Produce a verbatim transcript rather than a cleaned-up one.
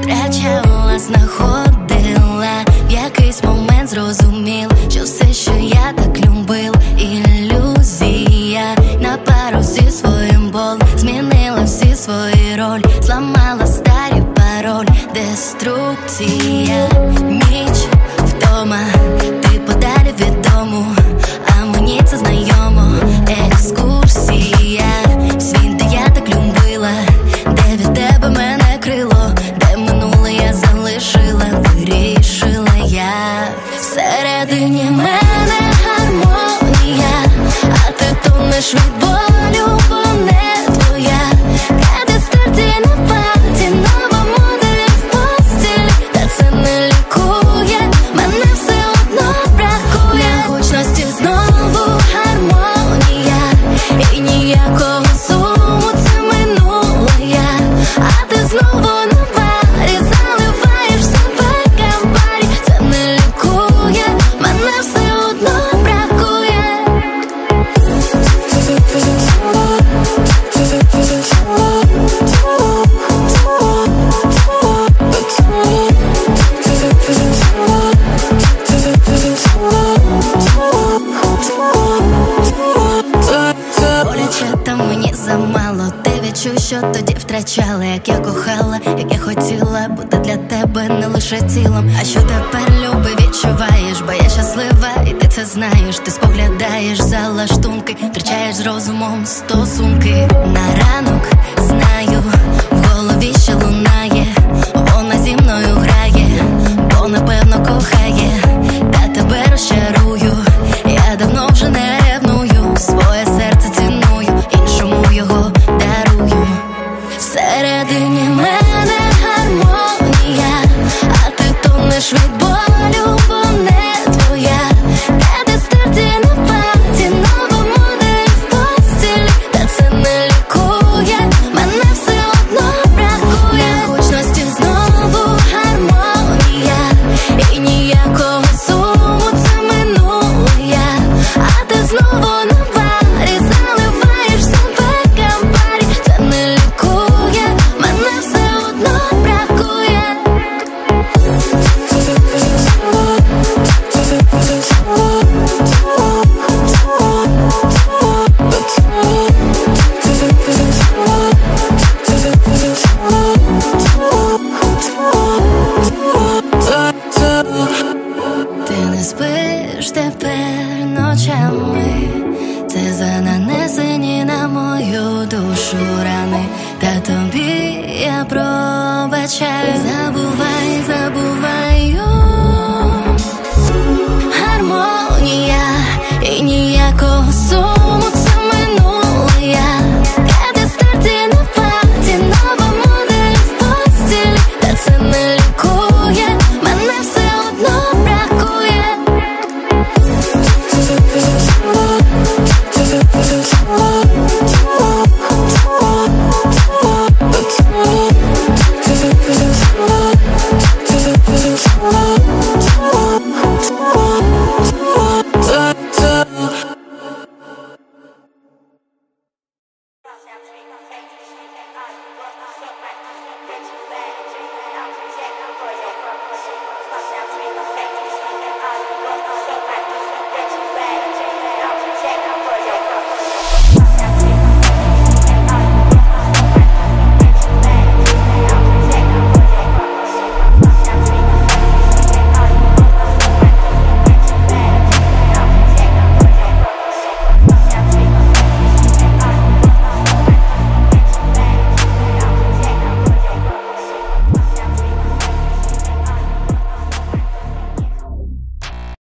втрачала, знаходила, в якийсь момент зрозуміла, що все, що я так любив, ілюзія. На пару зі своїм болем змінила всі свої ролі, зламала старі пароль, деструкція. Ніч, вдома, ти подалі від дому, а мені це знайомо. Екскурсія, світ, де я так любила, де від тебе мене крило, де минуле я залишила, вирішила я. Всередині мене гармонія, а ти тонеш від болю, бо не твоя. Де стерті на паті, нова модель в постілі, та це не лікує, мене все одно бракує. Гучності знову гармонія, і ніякого суму, це минуле я. А ти знову на парі, заливаєш себе кампарі, це не лікує, мене все одно бракує. Боляче, та мені замало. Ти відчуй, що тоді втрачала, як я кохала, як я хотіла бути для тебе не лише тілом. А що тепер, люби, відчуваєш? Бо я щаслива, і ти це знаєш. Ти споглядаєш за лаштунки, втрачаєш з розумом стосунки. На ранок знаю, в голові ще лунає, вона зі мною грає, бо напевно кохає, та тебе розчарую. Я давно вже не ревную, своє серце ціную, іншому його дарую. Всередині мене гармонія, а ти тонеш від болю, бо не твоя. Де стерті на паті, нова модель в постілі, та це не лікує, мене все одно бракує. Гучності знову гармонія, і ніякого суму, це минуле я. А ти знову на парі, заливаєш себе кампарі, це не лікує, мене все одно бракує. Ти не спиш тепер ночами, це за нанесені на мою душу рани, та тобі я пробачаю. Забувай, забуваю.